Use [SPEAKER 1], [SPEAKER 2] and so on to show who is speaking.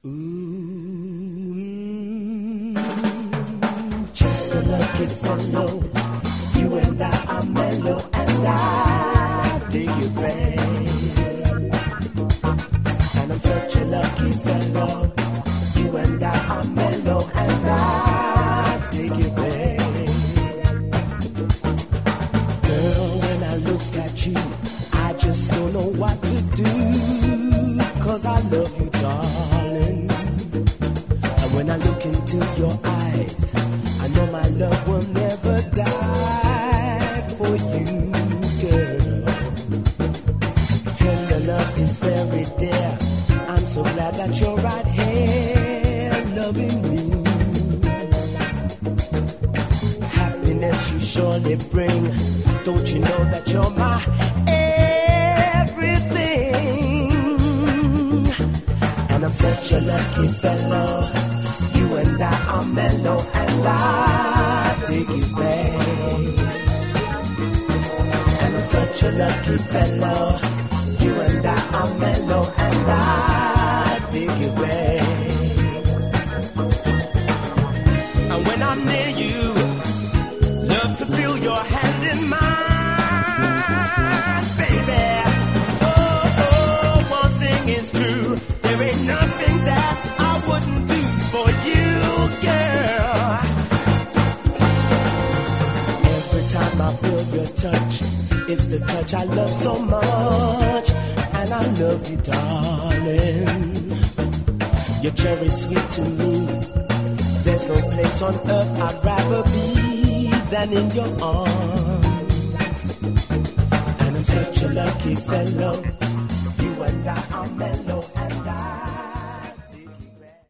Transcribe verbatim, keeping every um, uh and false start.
[SPEAKER 1] Ooh, just a lucky fellow. You and I are mellow, and I dig you, babe. And I'm such a lucky fellow. You and I are mellow, and I dig you, babe. Girl, when I look at you, I just don't know what to do, 'cause I love you, darling. And when I look into your eyes, I know my love will never die for you, girl. Tender love is very dear. I'm so glad that you're right here loving me. Happiness you surely bring. Don't you know that you're my everything? And I'm such a lucky fellow. You and I are mellow, and I dig you, babe. And I'm such a lucky fellow. You and I are mellow, and I dig you, babe. And when I'm near you, love to feel your hand in mine, baby. Oh, oh, one thing is true. There ain't nothing that I wouldn't do for you, girl. Every time I feel your touch, it's the touch I love so much. And I love you, darling. You're cherry sweet to me. There's no place on earth I'd rather be than in your arms. And I'm such a lucky fellow. You and I are mellow.